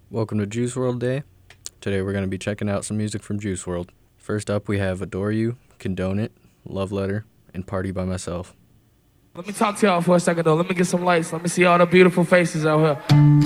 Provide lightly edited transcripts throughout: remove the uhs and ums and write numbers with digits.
Welcome to Juice WRLD Day. Today we're going to be checking out some music from Juice WRLD. First up we have Adore You, Condone It, Love Letter, and Party by Myself. Let me talk to y'all for a second though. Let me get some lights. Let me see all the beautiful faces out here.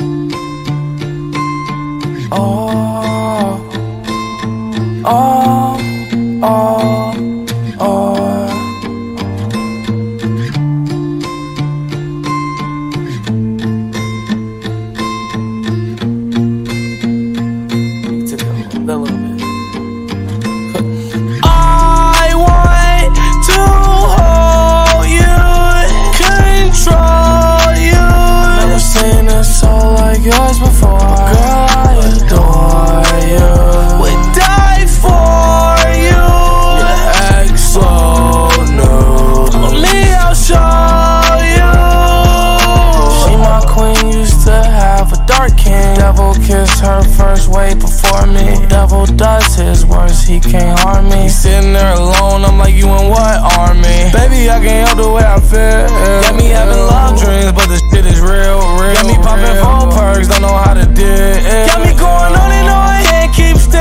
Yours before, girl, I adore you. Would die for you. Your ex so new, but me, I'll show you. She my queen, used to have a dark king. Devil kissed her first way before me. Devil does his worst, he can't harm me. Sitting there alone, I'm like, you in what army? Baby, I can't help the way I feel. Got me having love dreams, but this shit is real. Got me popping phone perks, don't know how to do it. Got me going on and on, can't keep still.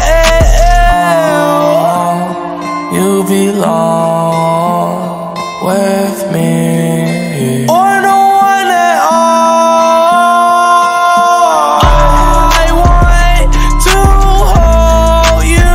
You belong with me, or no one at all. I want to hold you,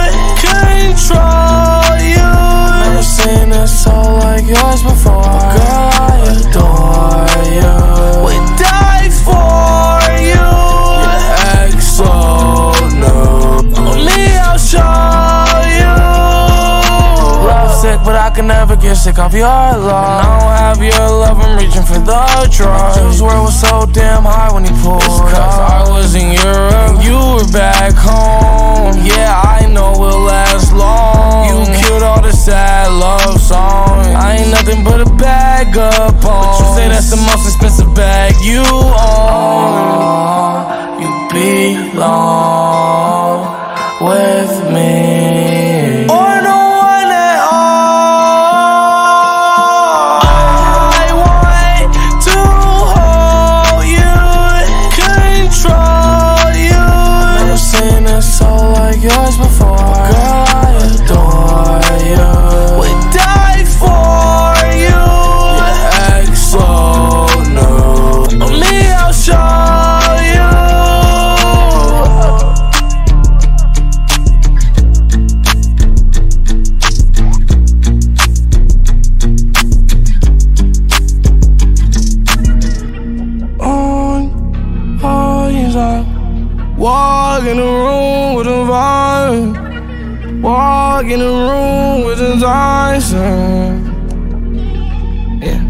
control you. Never seen a soul like yours before. Girl, I adore you. Would die for you. Your ex so new, only I'll show you. Love sick, but I can never get sick of your love. And I don't have your love, I'm reaching for the drug. Juice WRLD was so damn high when he pulled up. Cause I was in Europe, you were back home. Yeah, I know we'll last long. You killed all the sad love songs. I ain't nothing but a bag up on. But you say that's the most expensive bag you own. You belong with me, or no one at all. I want to hold you, control you. Never seen a soul like yours before. Girl, I adore you. Would die for you. Your ex so new, only I'll show you. Walk in the room with a vibe. Walk in the room with a Dyson. Yeah.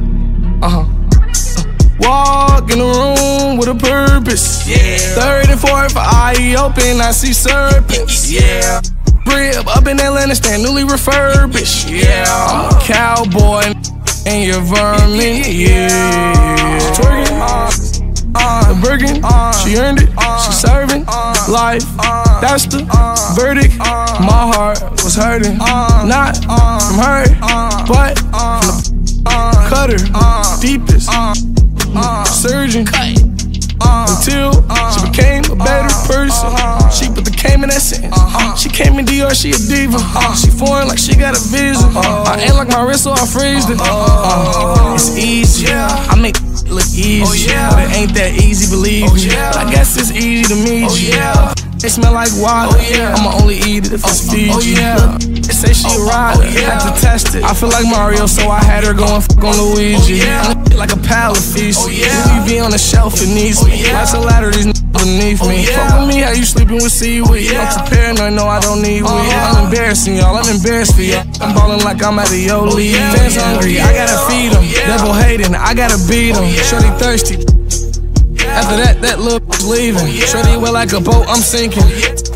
Walk in the room with a purpose. Yeah. 34th eye open, I see serpents. Yeah. Rib up in Atlanta, stand newly refurbished. Yeah. I'm a cowboy and you're vermin. Yeah. Twerking. The Birkin, she earned it, she serving life, that's the verdict. My heart was hurting, not from her, but from the cutter, deepest surgeon, until she became a better person. She put the came in that sentence. She came in Dior, she a diva. She foreign like she got a visa. I ain't like my wrist, so I freezed it. It's easy, I make look easy, but it ain't that easy, believe me. But I guess it's easy to meet you. They smell like water, I'ma only eat it if it's Fiji. They say she a rider, had to test it. I feel like Mario, so I had her going fuck on Luigi. Like a pallet feast, Louis V on the shelf, it needs me. Lots of ladder, these beneath me. Fuck with me, how you sleeping with seaweed? I'm too paranoid, no I don't need weed. I'm embarrassing y'all, I'm embarrassed for y'all. I'm ballin' like I'm at a yo league. Fans hungry, I gotta feed them. Devil hating, I gotta beat them. Shorty thirsty. After that little leaving. Shorty went like a boat, I'm sinking.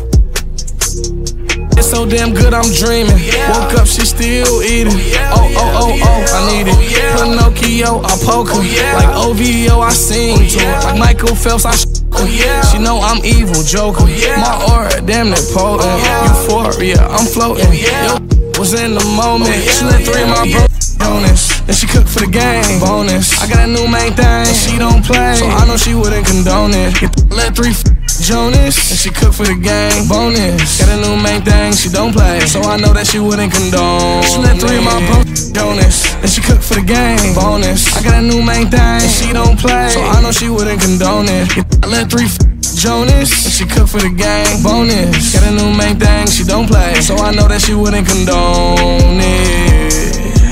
It's so damn good, I'm dreaming. Woke up, she still eating. Oh, I need it. Pinocchio, I poke her. Like OVO, I sing to her. Like Michael Phelps, I she know I'm evil, Joker. My aura, damn near potent. Euphoria, I'm floating. Yo, was in the moment. She let 3 of my bros bonus. Then she cook for the game, bonus. I got a new main thing, she don't play, so I know she wouldn't condone it. Let 3 Jonas, and she cook for the gang. Bonus, got a new main thing, she don't play, so I know that she wouldn't condone. She let 3 of my bros Jonas, and she cook for the gang. Bonus, I got a new main thing, and she don't play, so I know she wouldn't condone it. I let 3 Jonas, and she cook for the gang. Bonus, got a new main thing, she don't play, so I know that she wouldn't condone it.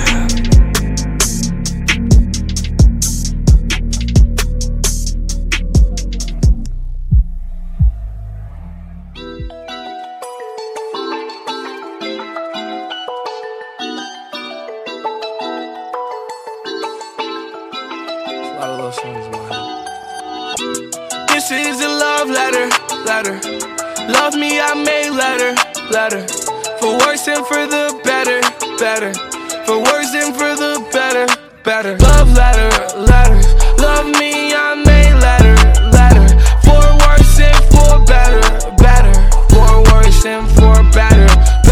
A lot of those songs in my head. This is a love letter. Love me, I made letter. For worse and for the better. For worse and for the better. Love letter. Love me, I made letter. For worse and for better. For worse and for better.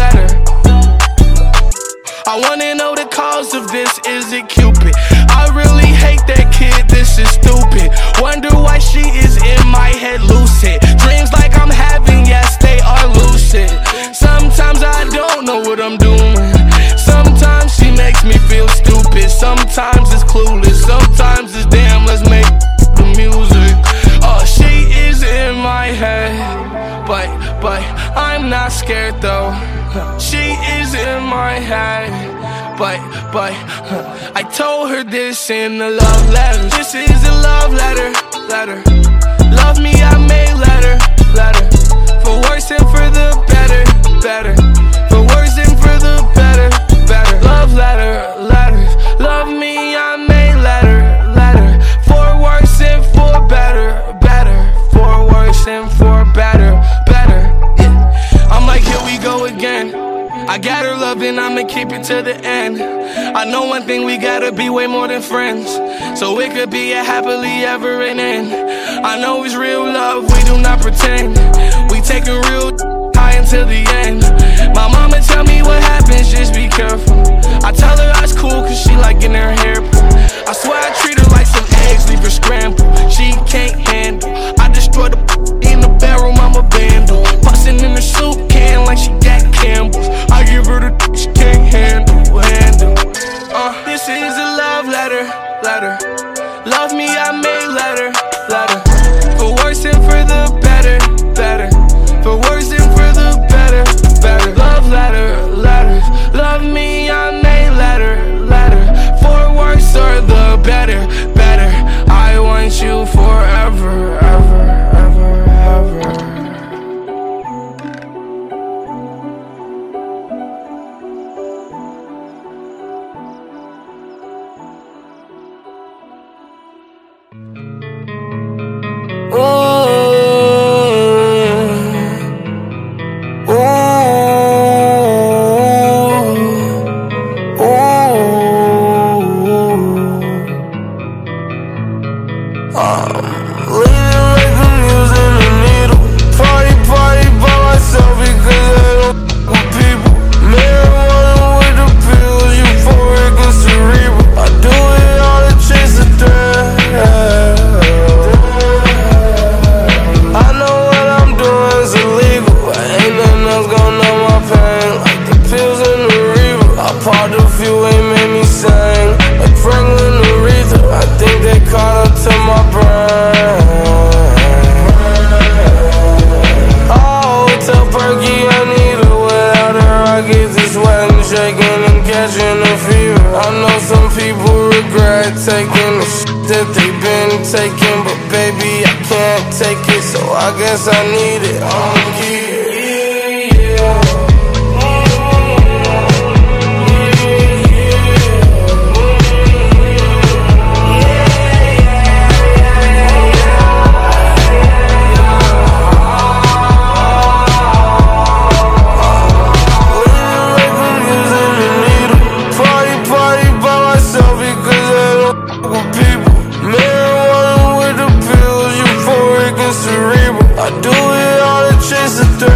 I wanna know the cause of this, is it Cupid? I really hate that kid, this is stupid. Wonder why she is in my head lucid. Dreams like I'm having, yes, they are lucid. Sometimes I don't know what I'm doing. Sometimes she makes me feel stupid. Sometimes it's clueless. Sometimes it's damn, let's make the music. Oh, she is in my head, but I'm not scared though. She is in my head, but I told her this in a love letter. This is a love letter. Love me, I made letter. For worse and for the better. For worse and for the better. Love letter. Love me, I made letter. For worse and for better. For worse and for better. I'm like, here we go again. I got her loving, I'ma keep it to the end. I know one thing, we gotta be way more than friends, so it could be a happily ever end. I know it's real love, we do not pretend. We taking real high until the end. My mama tell me what happens, just be careful. I tell her that's cool, cause she like getting her hair pulled. I swear I treat her like some eggs, leave her scrambled. She can't handle, I destroy the in the bedroom, I'm a vandal. Bustin' in the soup can like she got Campbell's. I give her the she can't handle. This is a love letter. Love me, I made letter. For worse and for the better. For worse and for the better. Love letters. Love me, I made letter. For worse or the better. I want you forever, ever. Taking the shit that they been taking, but baby, I can't take it, so I guess I need it. I'ma keep it. I do it all to chase the thrill.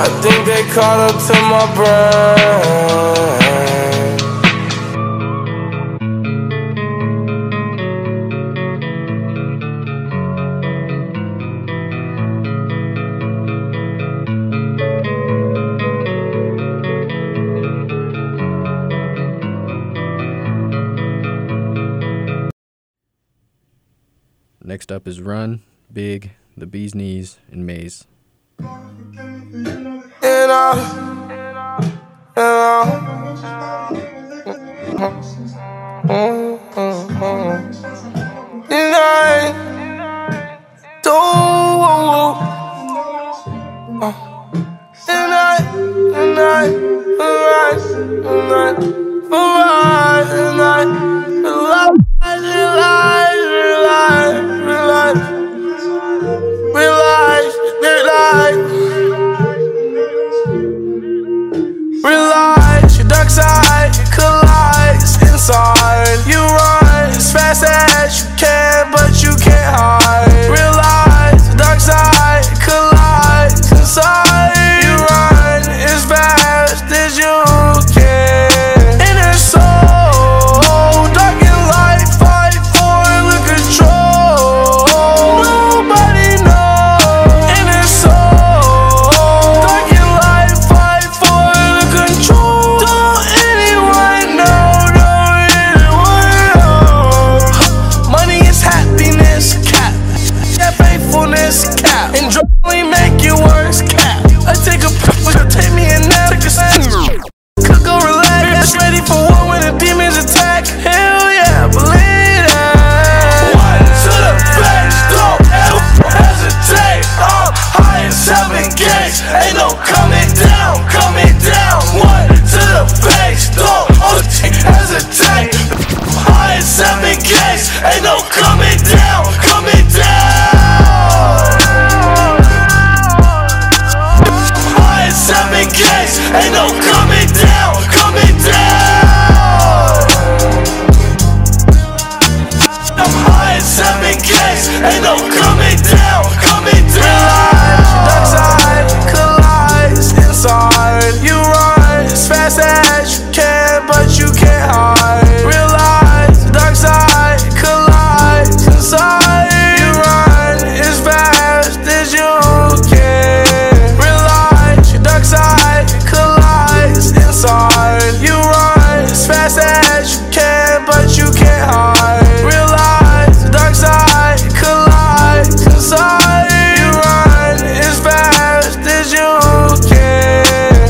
I think they caught up to my brain. Next up is Run, Big, The Bee's Knees, and Maze. Realize your dark side collides inside. You run as fast as you can, but you can't hide. Realize the dark side collides inside. You run as fast as you can. Inner soul, dark and light, fight for the control. Nobody knows. Inner soul, dark and light, fight for the control. Don't anyone know, don't anyone know. Money is happiness, cap. That faithfulness, cap. And drugs only make you worse, cap. I take a pill, take me a nap, take a snap. Could go relax, ready for war when the demons attack. Hell yeah, believe that. One to the face, don't ever hesitate. I'm high in 7 gates, ain't no coming down, coming down. One to the face, don't hesitate. High in 7 gates, ain't no coming down, coming down. High in 7 gates, ain't no coming down, coming down. I'm high in 7 gates, ain't no coming down, coming down. Dark side collides inside. You run as fast as you can, but you can't hide. Realize the dark side collides inside. You run as fast as you can. Realize your dark side collides inside. You run as fast as you can, but you can't hide. Realize the dark side collides inside. You run as fast as you can.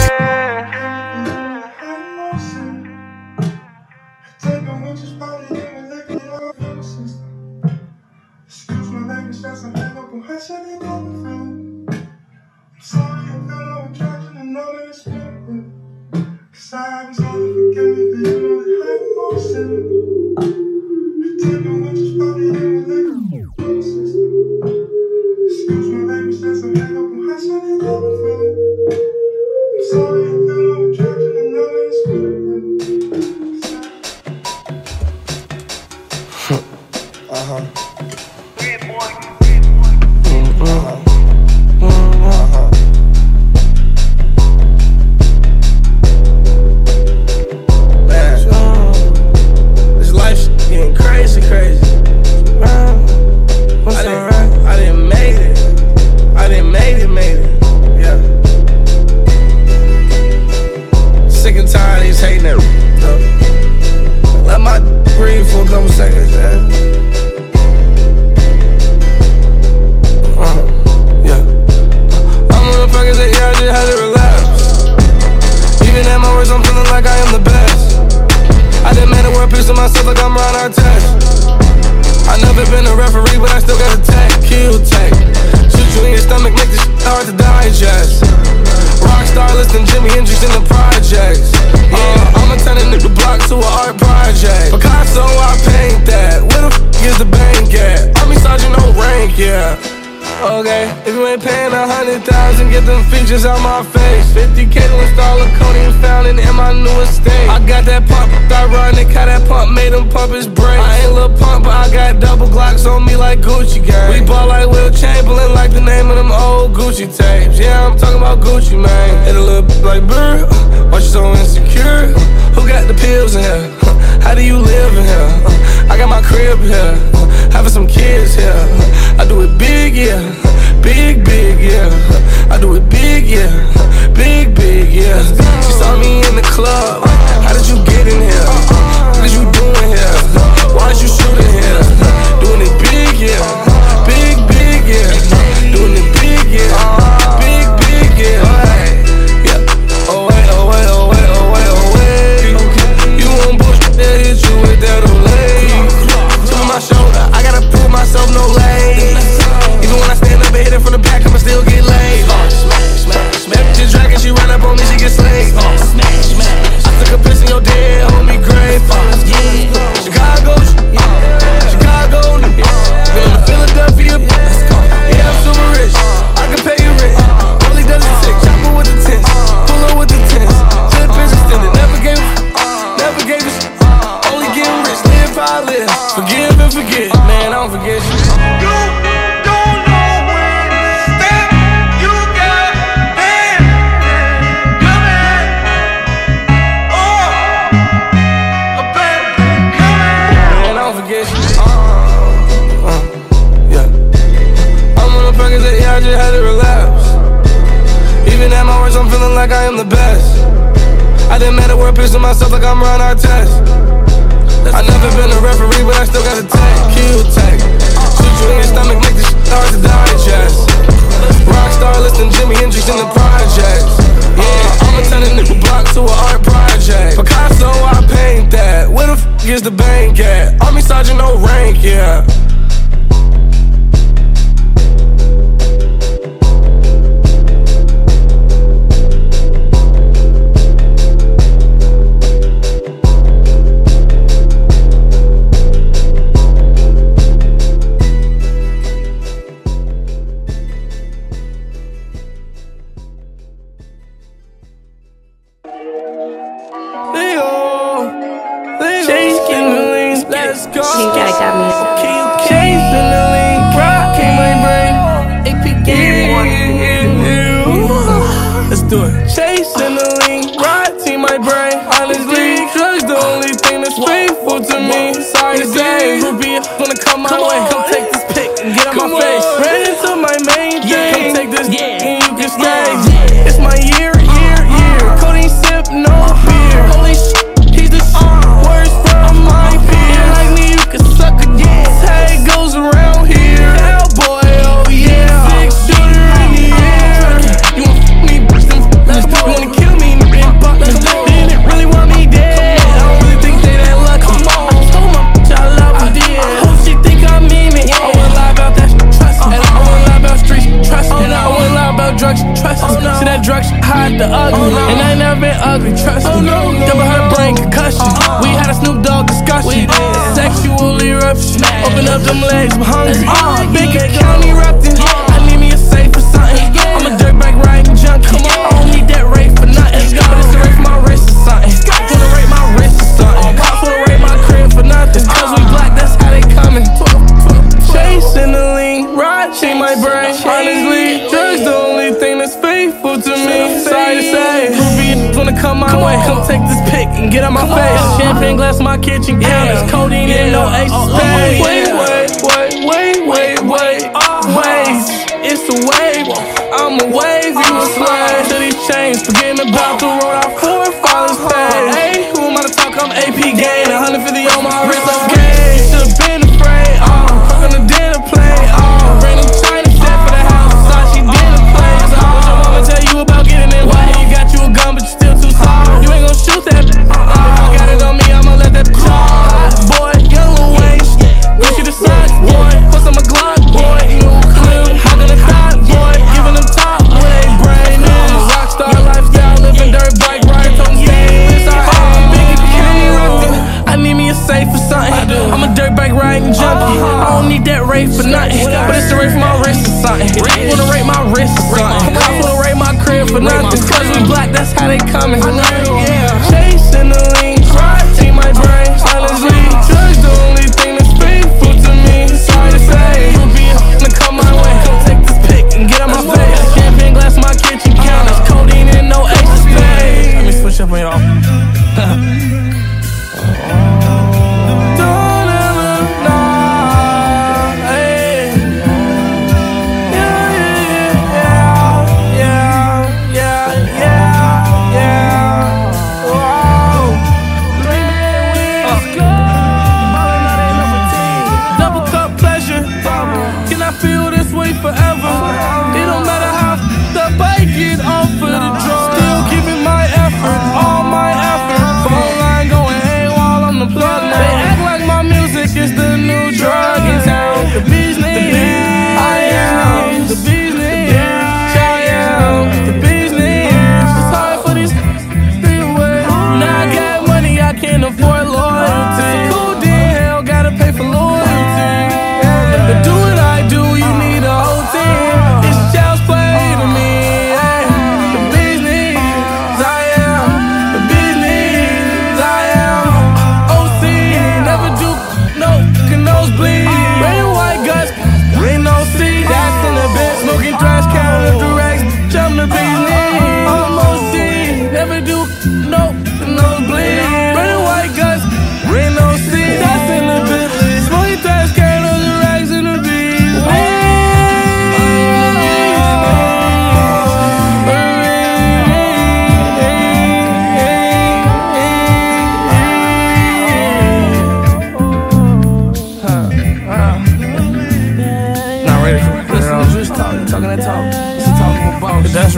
Excuse my language, that's a hang up on her, said they don't feel. I'm sorry, I feel no attraction, I know that it's spirit. Cause I was only forgive me, but you know that I ain't no sin. I take no interest, probably in my language. Excuse my language, that's a hang up on her, said they don't feel. I'm sorry, I feel no attraction, I know that it's spirit. This life's getting crazy. I didn't made it. Yeah. Sick and tired of these hating it. Let my breathe for a couple seconds, man. Yeah. I'm on the fuckers that I just had to relapse. Even at my worst, I'm feeling like I am the best. I done made a word piece of myself like I'm Ron Artest. I never been a referee, but I still got a tech, kill tech. Shoot you in your stomach, make this shit hard to digest. Rockstar listening Jimi Hendrix in the projects. I'ma turn a nigga block to an art project. Picasso, I paint that. Where the f is the bank at? Army sergeant, no rank, yeah. Okay, if you ain't paying 100,000, get them features out my face. 50K to install a codeine fountain in my new estate. I got that pump, ironic how that pump made him pump his brakes. I ain't Lil Pump, but I got double Glocks on me like Gucci gang. We ball like Will Chamberlain, like the name of them old Gucci tapes. Yeah, I'm talking about Gucci, man. Hit a little bit like Bird. Why you so insecure? Who got the pills in here? How do you live in here? I got my crib here. Having some kids here. I do it big, yeah. Big, big, yeah. I do it big, yeah. Big, big, yeah. She saw me in the club. How did you get in here? What is you doing here? Why is you shooting here? Doing it big, yeah. Big, big, yeah. Doing it big, yeah. Big, big, yeah. Yeah. Oh wait, oh wait, oh wait, oh wait, oh wait. You want bullshit that hit you with that Olay. Tip on my shoulder, I gotta prove myself, no lay. Even when I stand up and hit it from the back, I'ma still get laid. Smash, smash, smash. Just dragging, she run up on me, she get slayed. Smash, smash. I took a piss in your dead homie grave. Chicago, Chicago, been in Philadelphia. Yeah, I'm super rich, I can pay you rent. Only does it sick, chopper with the tents, pull up with the tents. Clip is extended, never gave a shit. Only getting rich, live how I live. Forgive and forget, man, I don't forget shit. I just had to relapse. Even at my worst, I'm feeling like I am the best. I didn't matter where pissing myself like I'm Ron Artest. I never been a referee, but I still got a take. Q-take. Shoot you in your stomach, make this shit hard to digest. Rockstar listing Jimi Hendrix in the projects. Yeah, I'ma turn a nigga block to an art project. Picasso, I paint that. Where the f*** is the bank at? Army Sergeant, no rank, yeah. Chasing the lean, rotting my brain. Honestly, drugs the only thing that's faithful to me. Sorry to say, groupie wanna come my way. Come take this pic and get on my face. Ran into my main thing. Come take this and you can stay. It's my year. Codeine sip, no beer. Holy shit, he's the worst from my peers. Like me, you can suck a dick. Tag goes around here. Cowboy, oh yeah. Six shooter in the air. You wanna f*** me, bitch? You wanna kill me, but they didn't really want me dead. I don't really think they that lucky. I told my bitch I love her dear. Hope she think I mean it. I wouldn't lie about that shit, trust me. I wouldn't lie about streets, trust me. And I wouldn't lie about drugs, trust me. See that drugs hide the ugly, and I ain't never been ugly, trust me. Double her brain concussion. We had a Snoop Dogg discussion. Sexual eruption. Open up them legs, I'm hungry. Big County erupting. I need me a safe or something. I'm a dirtbag riding junkie. I don't need that rate for nothing. But it's a rate for my wrist or something. Wanna rate my wrist or something. Cops wanna rate my crib for nothing. Cause we black, that's how they coming. Chasing the lean, rotting my brain. Honestly, drugs the only thing that's faithful to me. Sorry to say, groupie wanna come my way. Come take this pic and get on my face. Champagne glass, my kitchen counters. Codeine and no ace of spades. Wait. It's a wave. I'm a wave, you a slave. To these chains, forgetting about the road I for Father's pay. Hey, who am I to talk? I'm AP gain. 150 on my wrist, okay. You should've been afraid. On the dinner plate. Random China set for the house. Thought she didn't play. What your mama tell you about getting in? Why you got you a gun, but you still too soft? You ain't gon' shoot that. If I got it on me, I'ma let that charge. Boy, young Lil Wayne. Gucci the socks, boy. Plus I'm a Glock, boy. You know clue. How gonna thought, boy. Giving them top with a brain. I'm a rockstar lifestyle, living dirt bike rides on stage. Big County rockin'. I need me a safe or something. I'm a dirt bike riding junkie. I don't need that rate for nothing, but it's a rate for my wrist or something. Wanna rate my wrist or something. Cops wanna rate my crib for nothing. Cause we black, that's how they coming. Chasing the lean, rotting my brain. Honestly, drugs the only thing that's faithful to me.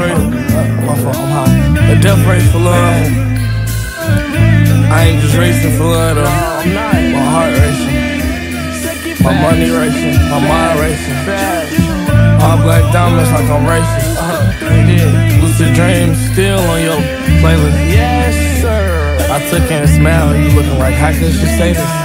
rate, my fault, I'm high. A death race for love. I ain't just racing for love though. My heart racing, my money racing, my mind racing. All black diamonds like I'm racist. Lucid dreams still on your playlist. Yes, sir. I took in a smile, you looking like how could you say this?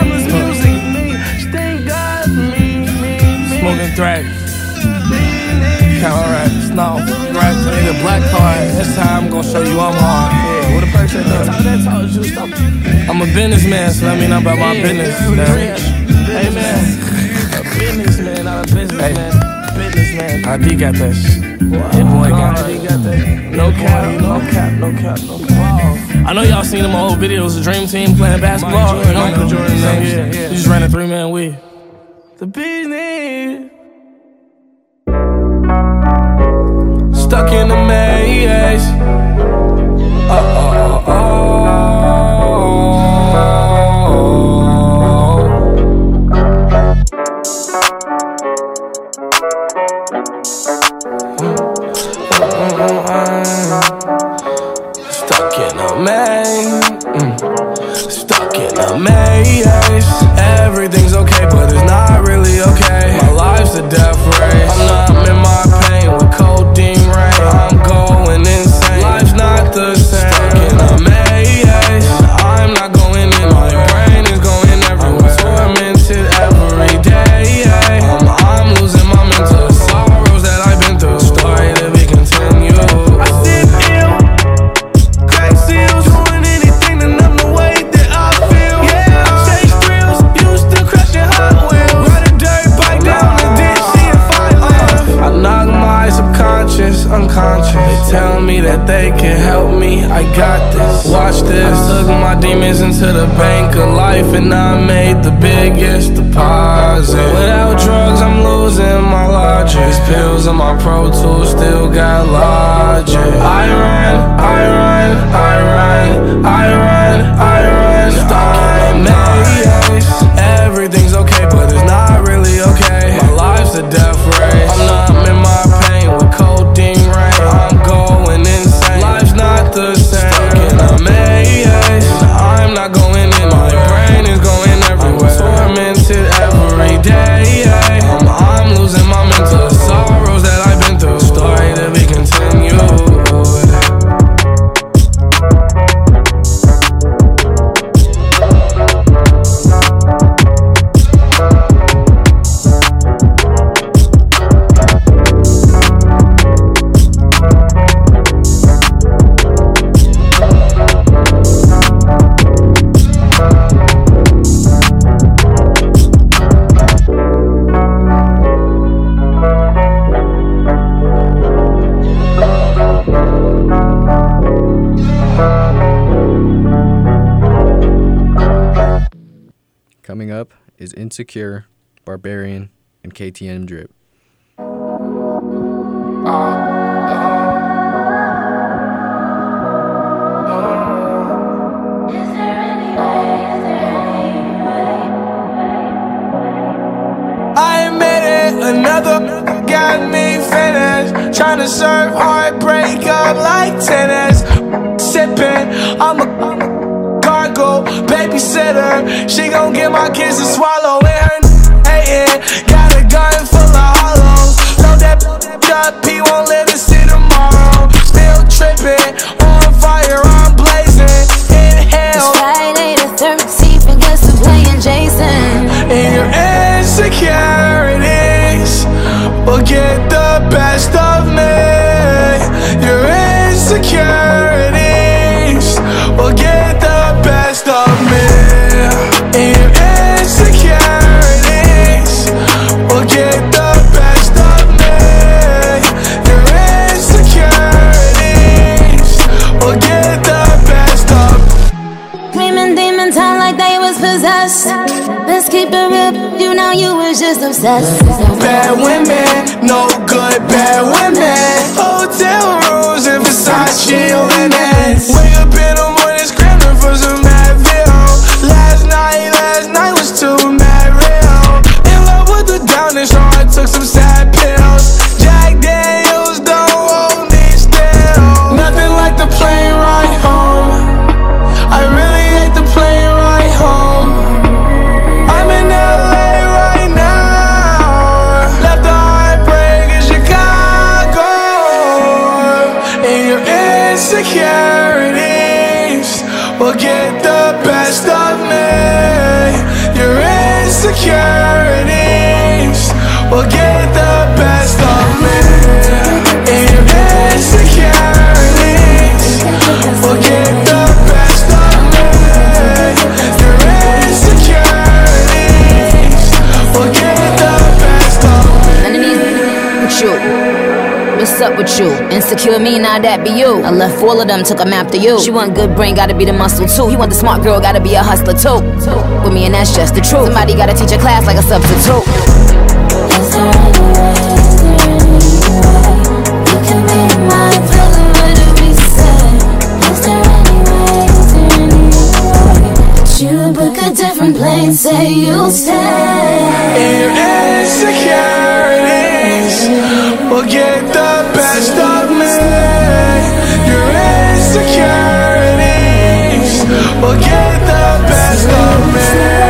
Smoking thrash, counteracts, no, rap nigga, black card. This time I'm gonna show you I'm hard. Yeah, what a person does. I'm a businessman, so let me know about my business. Hey man, a businessman, not a businessman. Businessman. I D got that shit. Hey boy, got that. No cap, no cap, no cap, no cap. I know y'all seen them old videos of Dream Team playing basketball. Michael Jordan, yeah. He just ran a 3-man weave. The business. Stuck in the maze. Stuck in a maze. Stuck in a maze. Everything's okay, but it's not really okay. My life's a death race. I'm not in my pain with codeine rain. I'm going insane. Life's not the same. Stuck in a maze. I'm not going in. My brain is going everywhere. Tormented every day. I'm losing my mental sorrows that I've been through. Story to be continued. I sit ill, crack seals, doing anything to numb the way that I feel. Yeah, I chase thrills, used to crashing Hot Wheels. Ride a dirt bike down the ditch, see if I live. I knock my subconscious unconscious. They tell me that they can help me, I got this. Watch this, took my demons into the bank of life, and I made the biggest deposit. Without drugs, I'm losing my logic. These pills in my Pro Tools still got logic. I run, stuck in a maze. Everything's okay, but it's not really okay. My life's a death race. I'm not in my pain with codeine rain. I'm going insane. Life's not the same. Stuck in a maze. I'm not going in. My brain is going everywhere. I'm tormented every day. I'm losing my mental sorrows that I've been through. Story to be continued. Coming up is Insecure, Barbarian, and KTM Drip. I made it, another got me finished. Tryna serve heartbreak up like tennis. Sippin', I'm a cargo babysitter. She gon' get my kids to swallow in her hatin'. Got a gun full of hollows. Load that up, he won't live to see tomorrow. Still trippin', on fire, I'm blazing. Inhale. It's Friday the 13th and guess I'm playing Jason. And your insecurities will get the best of me. Your insecurities will get the best of me. And your insecurities will get the best of me. Your insecurities will get the best of me. Claiming demons sound like they was possessed. Let's keep it real, you know you was just obsessed. Bad women, no good bad women. Hotel rooms and Versace linens. Wake up in the morning scrambling for some Advil. Last night was too mad real. In love with the downer, so I took some sad pills. Jack Daniels don't hold me what's up with you? Insecure me, now that be you. I left all of them, took them after you. She want good brain, gotta be the muscle too. You want the smart girl, gotta be a hustler too. With me and that's just the truth. Somebody gotta teach a class like a substitute. Is there any way you can be my brother? What do we say? Is there any way that you book a different plane? Say you'll stay. Your insecurities will get the best of me. Your insecurities will get the best of me.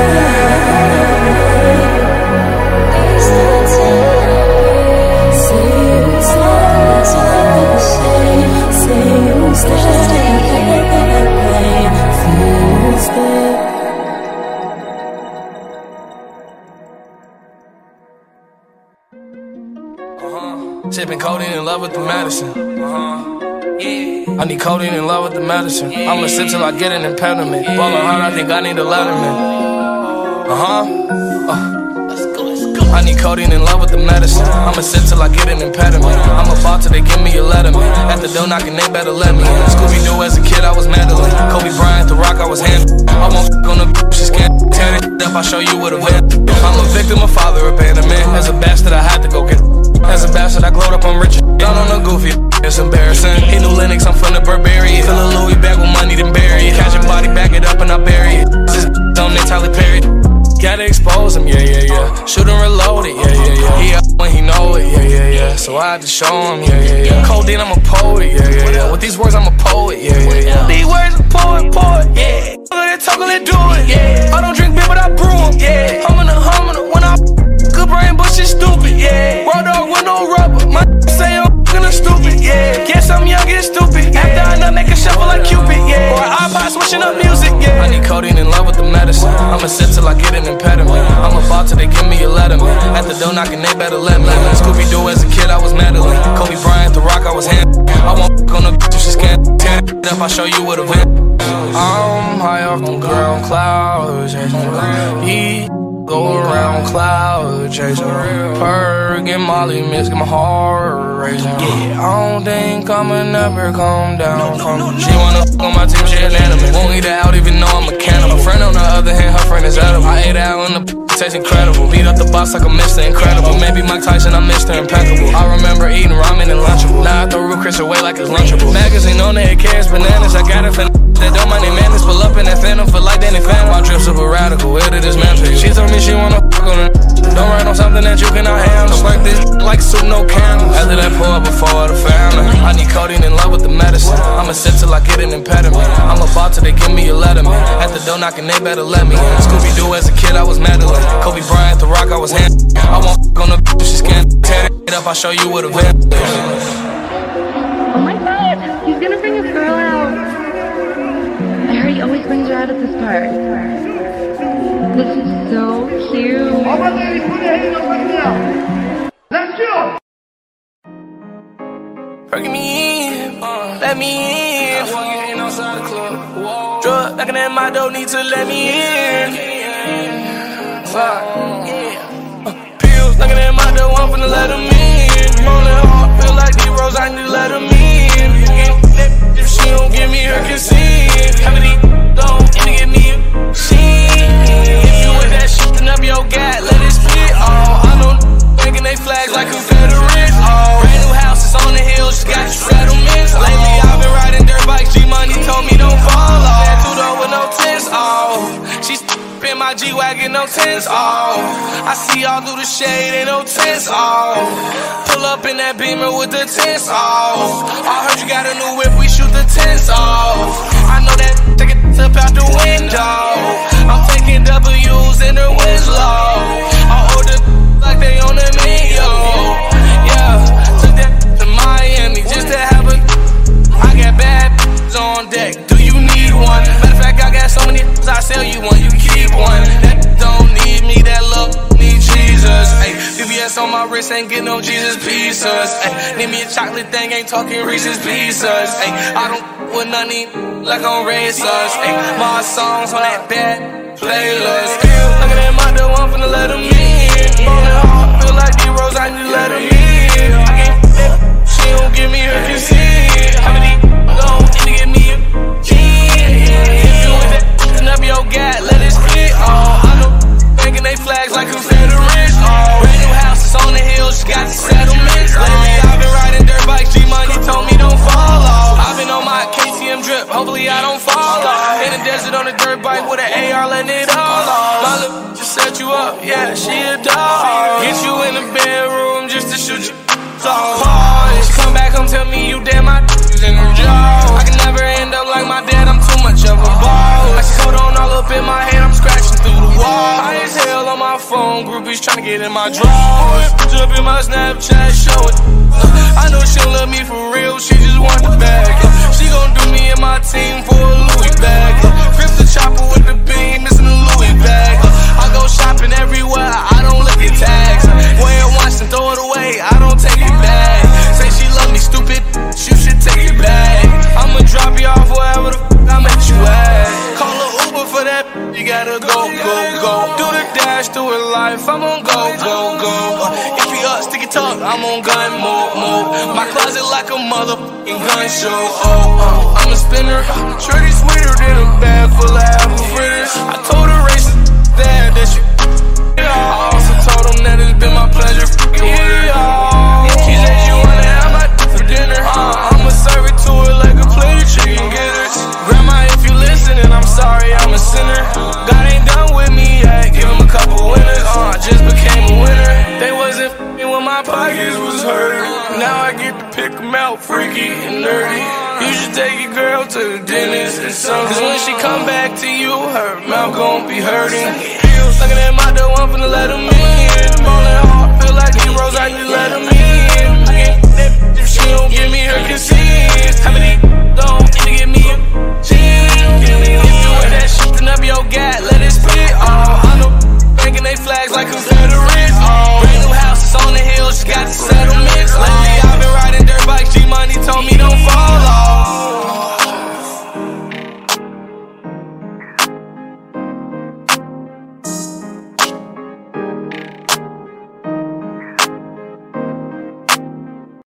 Sipping codeine in love with the medicine. Yeah. I need codeine in love with the medicine. I'ma sip till I get an impediment. Ballin' hard, I think I need a letterman. I need codeine in love with the medicine. I'ma sip till I get an impediment. I'm about till they give me a letterman. At the door knocking, they better let me in. Scooby-Doo as a kid, I was meddling. Kobe Bryant, The Rock, I was handling. I won't f*** on the bitch, she's can't tear it up, I'll show you what a win. I'm a victim of father abandonment. As a bastard, I had to go get. As a bastard, I glowed up on rich. Down on the goofy, it's embarrassing. He knew Linux, I'm from the Burberry. Fill a Louis bag with money, then bury it. Catch a body, back it up, and I bury it. This on they Tyler Perry. Gotta expose him, yeah. Shoot and reload it, yeah. He up when he know it, yeah. So I had to show him, yeah. Codeine, I'm a poet, yeah. With these words, I'm a poet, yeah. These words, I'm a poet, yeah. Talk, let do it, yeah. I don't drink beer, but I brew them, yeah. Humming when I good brain, but shit stupid, yeah. Raw dog with no rubber, my say I'm f***ing stupid, yeah. Guess I'm young and stupid, after I nut, make a shuffle like Cupid, yeah. Or an iPod switching up music, yeah. I need codeine in love with the medicine. I'ma sip till I get an impediment. I'm about till they give me a letterman. At the door knocking, they better let me. Scooby-Doo as a kid, I was meddling. Kobe Bryant, The Rock, I was handling. I won't f*** on the bitch if she's can't tear it up, I'll show you what a win. I'm high off the ground, clouds chasing. Go around cloud chasing. Perk and Molly mix, get my heart racing. Yeah, I don't think I'ma never calm down from it. She wanna f*** on my team, she an enemy. Won't eat it out even though I'm a cannibal. Friend on the other hand, her friend is edible. I ate out on the tastes incredible. Beat up the box like a Mr. Incredible. Maybe Mike Tyson, I'm Mr. Impeccable. I remember eating ramen and Lunchable. Now I throw Root Chris away like it's Lunchable. Magazine on there, it carries bananas. I got it for that don't mind their madness. Pull up in that phantom for like Danny Phantom. My trip super radical, where did this man take? She told me she wanna f*** on it. Don't write on something that you cannot handle. Like this, like soup, no candles. After that pour up before the family. I need codeine in love with the medicine. I'ma sip till I get an impediment. I'm about till they give me a letterman. At the door knocking, they better let me in. Scooby-Doo as a kid, I was meddling. Kobe Bryant, The Rock, I was handling. I won't f*** on the bitch, she's can't tear it up, I'll show you what a win. Oh my god, he's gonna bring his girl out. I heard he always brings her out at this part. This is so cute. All my ladies, put your hands up right now. Let's go. Perking me in, let me in. I want you in outside the club. Drug knocking at my door, need to let me in. Pills knocking at my door, I'm finna let them in. Rolling hard, feel like D-Rose, I need to let them in. If she don't give me her consent, how many don't give me a shit? If you with that shit, then up your gat, let it split. I know making they flags like Confederates. Brand new houses on the hill, just got your settlements. Lately I've been riding dirt bikes, G-Money told me don't fall off. That two-door with no tents off. She's in my G-Wagon, no tents off. I see all through the shade, ain't no tents off. Pull up in that Beamer with the tents off. I heard you got a new whip, we shoot the tents off. I know that take it up out the window. I'm taking W's in the Winslow. I order like they on the menu. Yeah, took that to Miami just to have a. I got bad on deck. Do you need one? Matter of fact, I got so many I sell you one, you keep one. That don't need me, that love need Jesus. Ay, VVS on my wrist, ain't get no Jesus pieces. Ay, need me a chocolate thing, ain't talking Reese's Pieces. Ay, I don't with nothing like on racers. Ay, my songs on that bad playlist. Looking at my door, I'm finna let them in. Rolling hard, feel like D-Rose, I need to let them in. I can't she don't set you up, yeah, she a dog. Get you in the bedroom just to shoot you. Pause. Come back home, tell me you dead, my is in the jaw. I can never end up like my dad, I'm too much of a ball. I see cold on all up in my head, I'm scratching through the wall. High as hell on my phone, groupies tryna get in my drawers. Jump in my Snapchat, show it. I know she'll love me for real, she just want the bag. She gon' do me and my team for a Louis bag. Grip the chopper with the beam, missing the Louis bag. I go shopping everywhere, I don't look at tags. Wear it once and throw it away, I don't take it back. Say she love me, stupid, you should take it back. I'ma drop you off wherever the f I met you at. Call a Uber for that, you gotta go, go, go. Do the dash, do it life, I'm on go, go, go. If you up, stick it tuck, I'm on gun mode, mode. My closet like a motherfucking gun show, I'm a spinner. Shorty sweeter than a bag full of apple fritters. I told her racist that she I also told him that it's been my pleasure f***ing with her. She said she wanna have my for dinner. I'ma serve it to her like a plate of chicken gizzards. Grandma, if you listening, I'm sorry, I'm a sinner. God ain't done with me yet, give him a couple winners. Just became a winner. They wasn't f***ing when my pockets was hurt. Now I get to pick them out, freaky and nerdy. You should take your girl to the dentist and something. Cause when she come back to you, her mouth gon' be hurting. Looking at my door, I'm finna let him in. Ballin' hard, feel like heroes, I just let him in. I can't that if she don't give me her consent. How many don't get me a chance? If you with that shit, then up your gat, let it spit.